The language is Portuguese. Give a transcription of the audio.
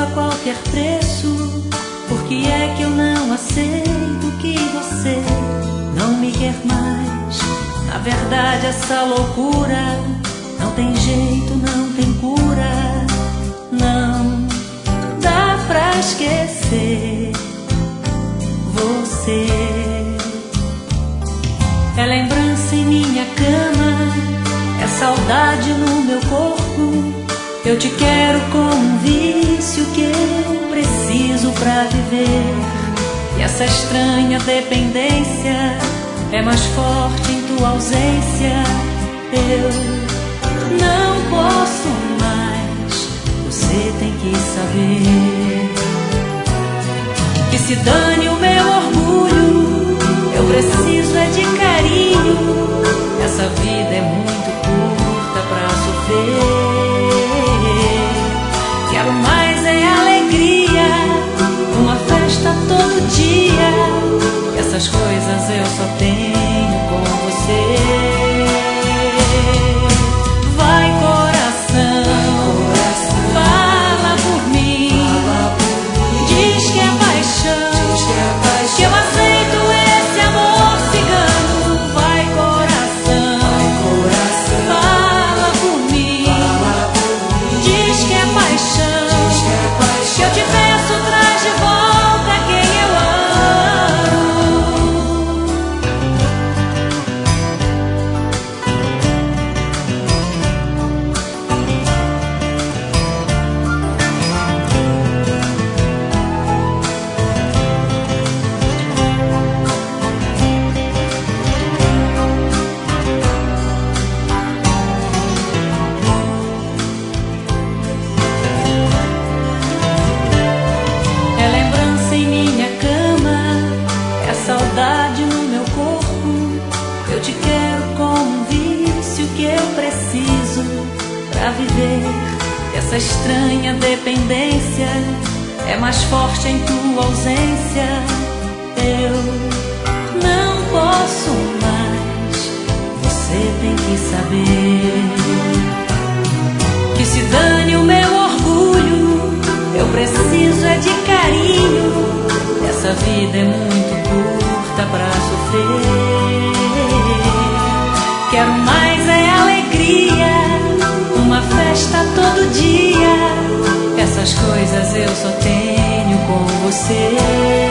a qualquer preço. Por que é que eu não aceito que você não me quer mais? Na verdade essa loucura não tem jeito, não tem cura. Não dá pra esquecer você. É lembrança em minha cama, é saudade no meu corpo. Eu te quero como um vício que eu preciso pra viver. E essa estranha dependência é mais forte em tua ausência. Eu não posso mais, você tem que saber. Que se dane o meu orgulho, eu preciso é de carinho. Essa vida é muito curta pra sofrer. Quero mais é alegria, uma festa todo dia. Essas coisas eu só tenho com você. Vai coração, fala por mim. Diz que é paixão, que eu aceito esse amor cigano. Vai coração, fala por mim. Diz que é paixão, que eu te peço, traz de volta quem eu saudade no meu corpo. Eu te quero como um vício que eu preciso pra viver. Essa estranha dependência é mais forte em tua ausência. Eu não posso mais, você tem que saber. Que se dane o meu orgulho, eu preciso é de carinho. Essa vida é muito curta pra sofrer. Quero mais é alegria, uma festa todo dia. Essas coisas eu só tenho com você.